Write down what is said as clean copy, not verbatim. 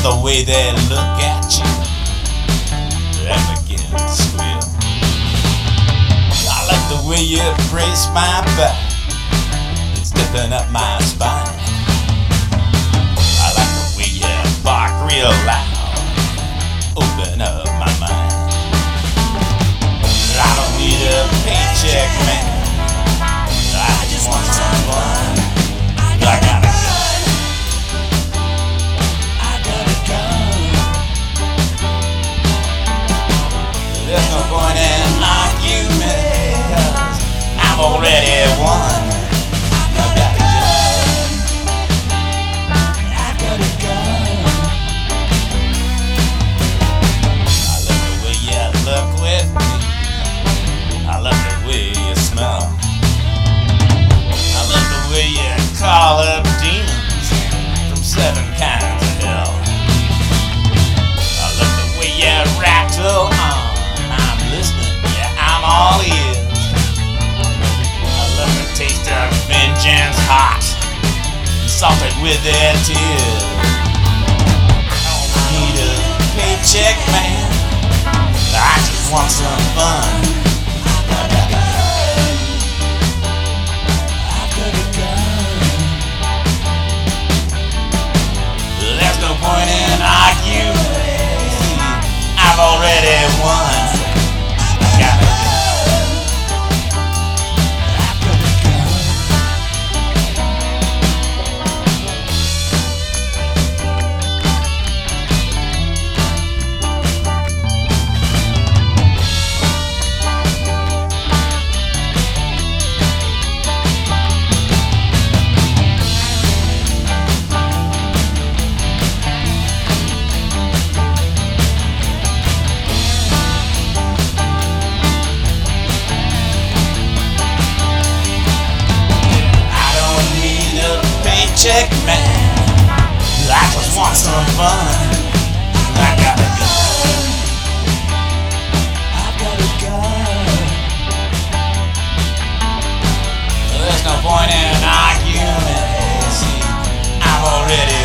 the way they look at you and begin to squeal. I like the way you brace my back and stiffen up my spine. I like the way you bark real loud, open up my mind. I don't need a paycheck, man. I just want some fun. I got a gun. I got a gun. There's no point in argument, 'cause I've already won. I got a gun. I got a gun. I love the way you look with me. I love the way you smell. I love the way you call up demons from 7 kinds of hell. I love the way you rattle on. I'm listening, yeah, I'm all ears. I love the taste of vengeance hot, salted with their tears. I don't need a paycheck, man. I just want some fun. There's no point in arguing. I've already won. I got a gun. I've got a gun. Check, man. I just want some fun. I got a gun. I got a gun. There's no point in arguing. See, I've already